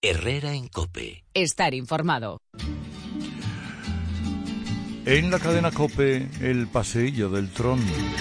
Herrera en COPE. Estar informado. En la cadena COPE, el paseillo del Tron.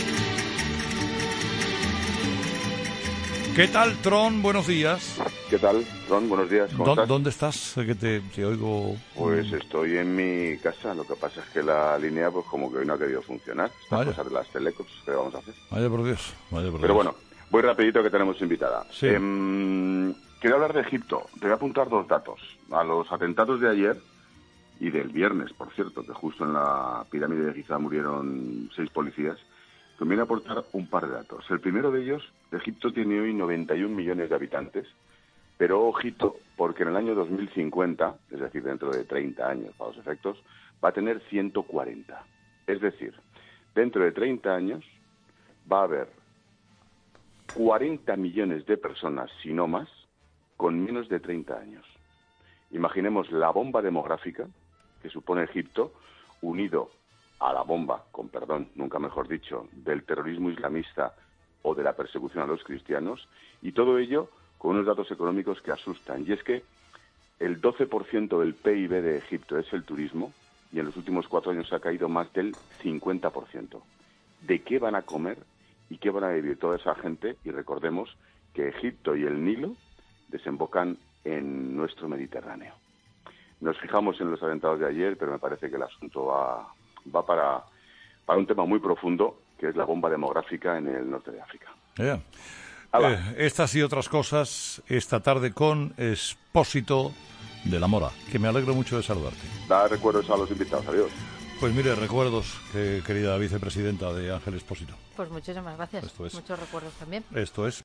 ¿Qué tal, Tron? Buenos días. ¿Qué tal, Tron? Buenos días. ¿Cómo estás? ¿Dónde estás? Que te oigo. Pues estoy en mi casa. Lo que pasa es que la línea, pues como que hoy no ha querido funcionar. Estas cosas de las telecos, ¿qué vamos a hacer? Vaya por Dios. Pero bueno, voy rapidito que tenemos invitada. Sí. Quiero hablar de Egipto. Te voy a apuntar dos datos. A los atentados de ayer y del viernes, por cierto, que justo en la pirámide de Giza murieron 6 policías. Conviene aportar un par de datos. El primero de ellos, Egipto tiene hoy 91 millones de habitantes, pero ojito, porque en el año 2050, es decir, dentro de 30 años para los efectos, va a tener 140. Es decir, dentro de 30 años va a haber 40 millones de personas, si no más, con menos de 30 años. Imaginemos la bomba demográfica que supone Egipto, unido a la bomba, con perdón, nunca mejor dicho, del terrorismo islamista o de la persecución a los cristianos, y todo ello con unos datos económicos que asustan. Y es que el 12% del PIB de Egipto es el turismo, y en los últimos 4 años ha caído más del 50%. ¿De qué van a comer y qué van a vivir toda esa gente? Y recordemos que Egipto y el Nilo desembocan en nuestro Mediterráneo. Nos fijamos en los atentados de ayer, pero me parece que el asunto va para un tema muy profundo, que es la bomba demográfica en el norte de África. Yeah. Estas y otras cosas esta tarde con Expósito de la Mora, que me alegro mucho de saludarte. Da recuerdos a los invitados. Adiós. Pues mire, recuerdos, querida vicepresidenta de Ángel Expósito. Pues muchísimas gracias. Esto es. Muchos recuerdos también. Esto es.